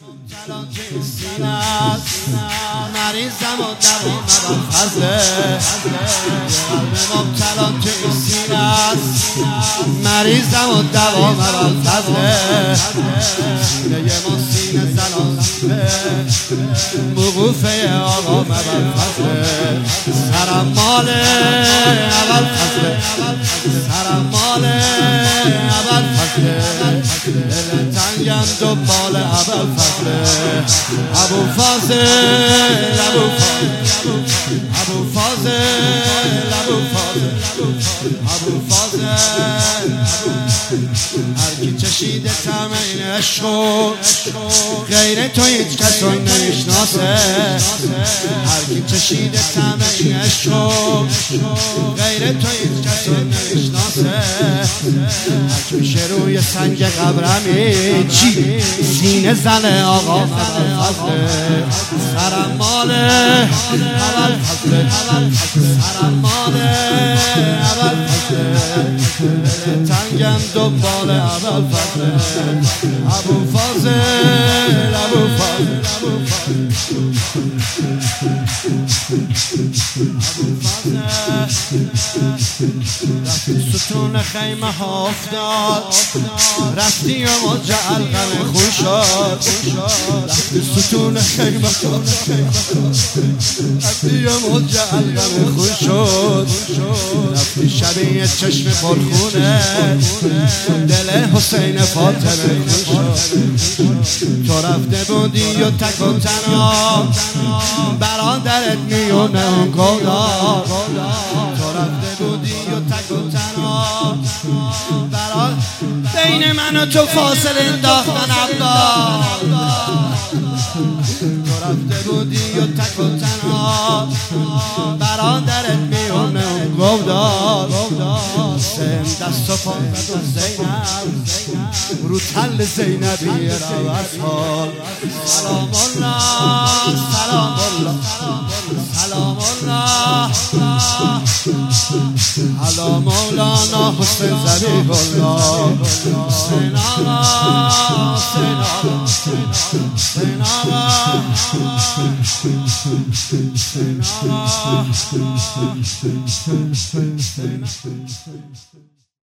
مبتلا توی سینه است، مریضم و دوام ابوالفضله. قلب مبتلا توی سینه است، مریضم و دوام ابوالفضله. سینه ما سینه زنانه، موقوفه آقام ابوالفضله. سرم مال ابوالفضله، سرم مال ابوالفضله. دل تنگم دنبال ابوالفضله. ابوالفضل ابوالفضل ابوالفضل هر کی چشیده طعم این عشق، غیر تو هیچ کس رو نمیشناسه. هر کی چشیده طعم این عشق، غیر تو هیچ کس رو نمیشناسه. هر کی میشه روی سنگ قبرمی چی سینه زن آقا ابوالفضل. سرم مال ابوالفضل، سرم مال ابوالفضل. دل تنگم دنبال ابوالفضل. ابوالفضل رفتی ستون خیمه ها افتاد، رفتی و موج علقم خون شد. رفتی ستون خیمه ها رفتی و موج علقم خون شد. رفتی شبیه چشم پرخونه، دل حسین فاطمه خون شد. تو رفته بودی و تک و تنها، برادرت میونه اون گودار. تو رفته بودی و تک و تنها، بین من و تو فاصله انداختن عبدال. تو رفته بودی و تک و تنها، برادرت میونه اون گودار. حسین دست و پا زینب رو تل زینبی روز حال. سلام الله سلام الله سلام الله علی مولانا حسین ذبیح الله. حسین آقا حسین آقا حسین آقا حسین آقا حسین آقا.